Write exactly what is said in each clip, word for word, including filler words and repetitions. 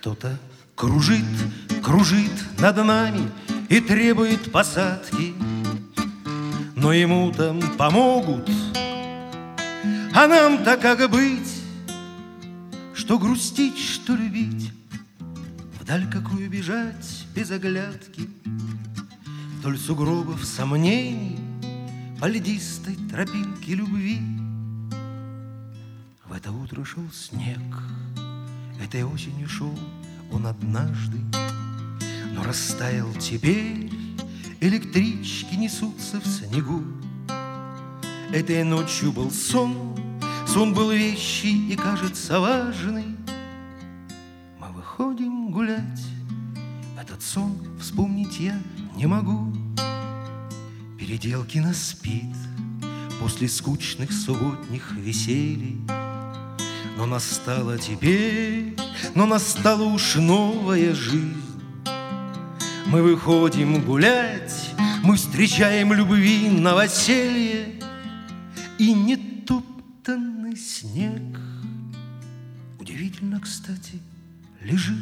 Кто-то кружит, кружит над нами и требует посадки, но ему там помогут, а нам-то как быть? Что грустить, что любить, вдаль какую бежать без оглядки, вдоль сугробов сомнений по льдистой тропинке любви. В это утро шел снег, этой осенью шел он однажды, но растаял теперь, электрички несутся в снегу. Этой ночью был сон, сон был вещий и, кажется, важный. Мы выходим гулять, этот сон вспомнить я не могу. Переделкина спит после скучных субботних веселий, но настала теперь, но настала уж новая жизнь. Мы выходим гулять, мы встречаем любви новоселье, и нетоптанный снег удивительно, кстати, лежит.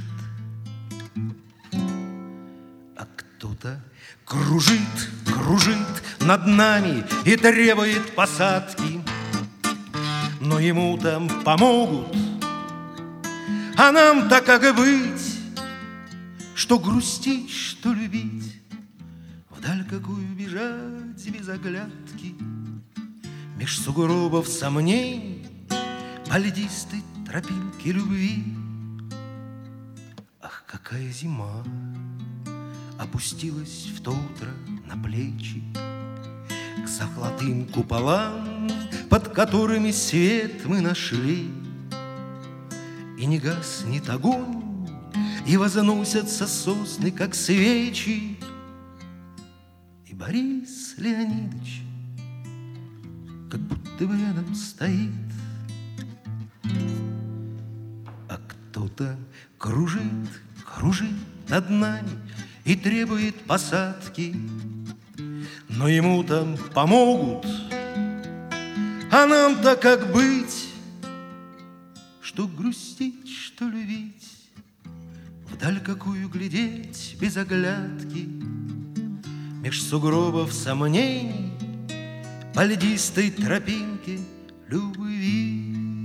А кто-то кружит, кружит над нами и требует посадки, но ему там помогут, а нам-то как быть? Что грустить, что любить, вдаль какую бежать без оглядки, меж сугробов сомнений по льдистой тропинке любви. Ах, какая зима опустилась в то утро на плечи, к золотым куполам, под которыми свет мы нашли. И не гаснет огонь, и возносятся сосны, как свечи. И Борис Леонидович как будто бы рядом стоит. А кто-то кружит, кружит над нами и требует посадки, но ему там помогут, а нам-то как быть? Что грустить, что любить, вдаль какую глядеть без оглядки, меж сугробов сомнений по льдистой тропинке любви.